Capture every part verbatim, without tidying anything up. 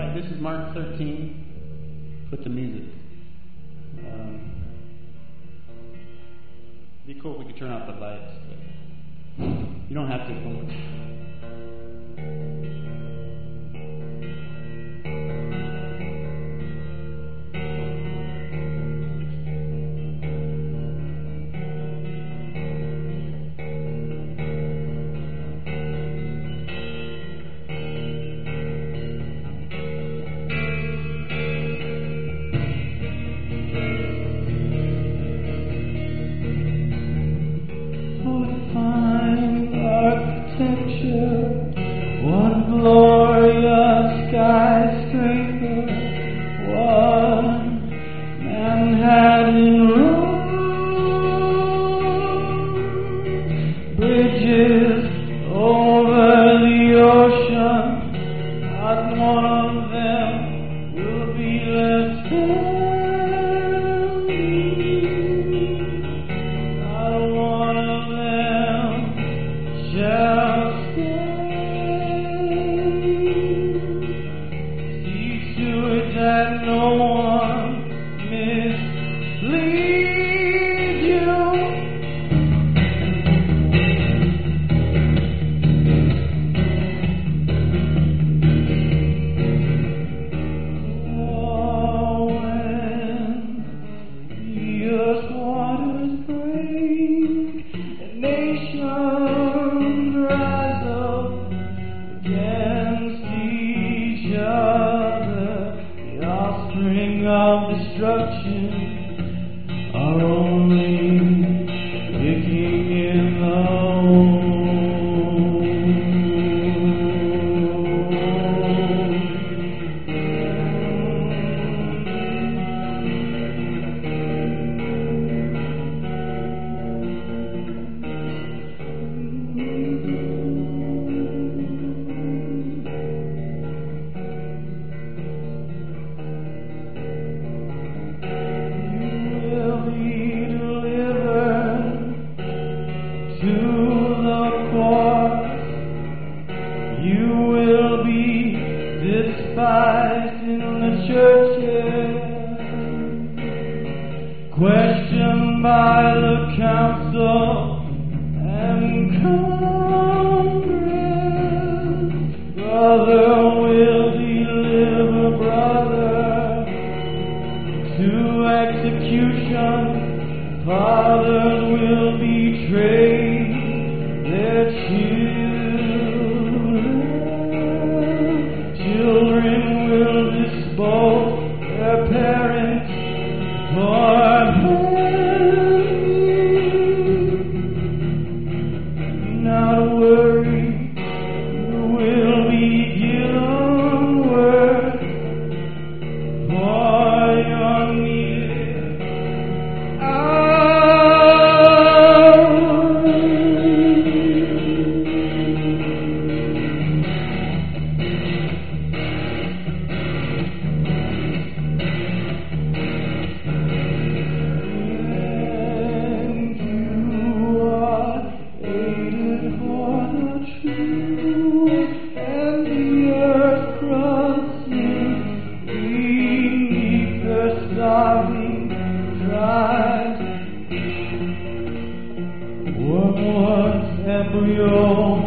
right, this is Mark thirteen. Put the music. Um, it'd be cool if we could turn off the lights, but you don't have to. One glorious skyscraper, one Manhattan road, bridges over the ocean, not one of them will be left standing, not one of them shall that no one mislead you. Oh, when the earth's waters break and nations rise up against each other, offspring of destruction are only picking in the to the cross, you will be despised in the churches, questioned by the council and Congress. Brother will deliver brother to execution. Fathers will betray their children. Children will dispose their parents for money. Not worry, you will be given word for your needed embryo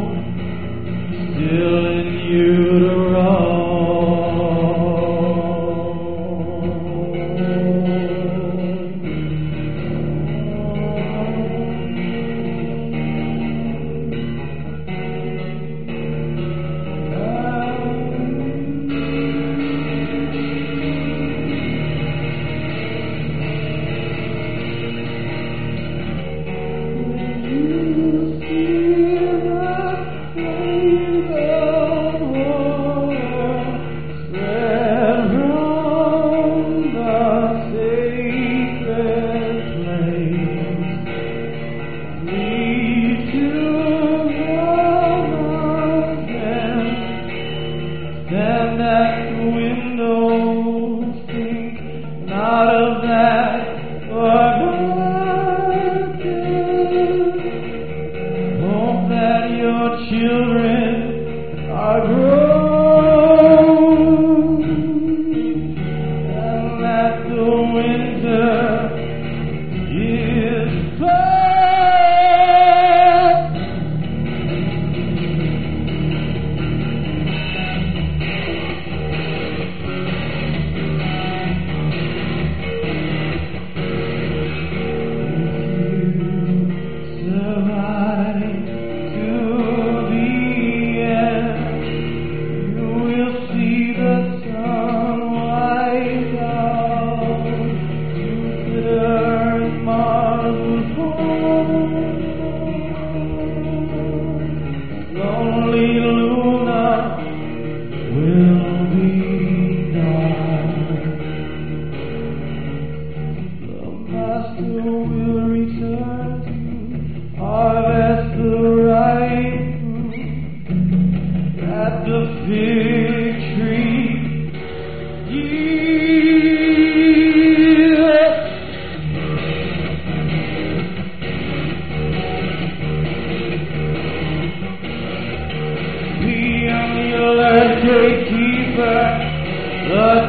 still in utero. Children are grown.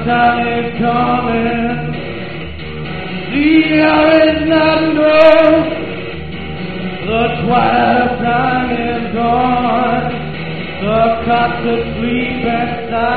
sun is coming. The hour is not known. The twilight time is gone. The cops asleep and silent.